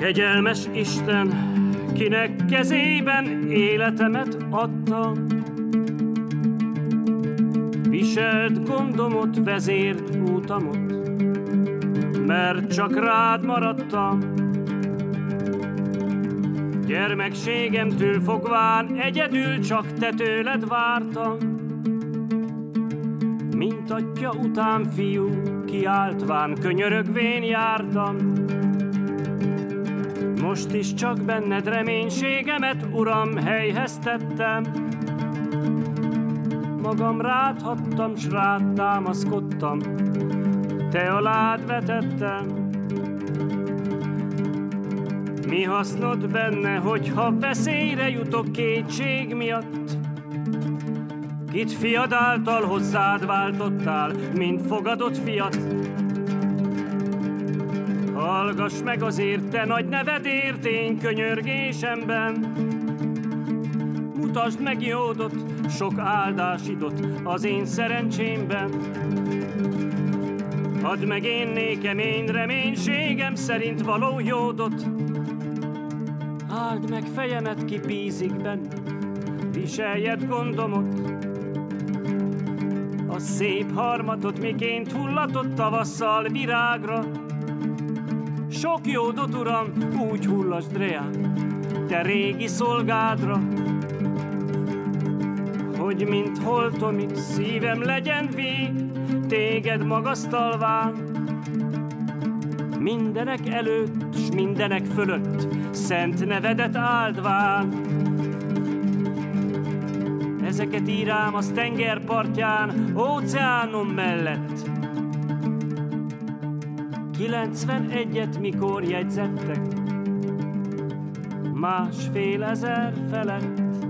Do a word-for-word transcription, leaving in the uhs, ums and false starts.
Kegyelmes Isten, kinek kezében életemet adtam, viselt gondomot, vezért útamot, mert csak rád maradtam. Gyermekségemtől fogván egyedül csak te tőled vártam, mint atya után fiú kiáltván könyörögvén jártam. Most is csak benned reménységemet, Uram, helyhez tettem. Magam rád hattam, s rád támaszkodtam, te alád vetettem. Mi hasznod benne, hogyha veszélyre jutok kétség miatt? Kit fiad által hozzád váltottál, mint fogadott fiat? Hallgass meg azért te nagy nevedért én könyörgésemben. Mutasd meg jódot, sok áldásidot az én szerencsémben. Add meg én nékem én reménységem szerint való jódot. Áld meg fejemet, ki bízik benne, viseljed gondomot. A szép harmatot miként hullatott tavasszal virágra. Sok jódot, Uram, úgy hullasd reám, te régi szolgádra, hogy mint holtomig szívem legyen vég, téged magasztalván. Mindenek előtt, s mindenek fölött, szent nevedet áldván. Ezeket írám az tengerpartján, óceánom mellett. kilencvenegyet mikor jegyzettek, másfél ezer felett.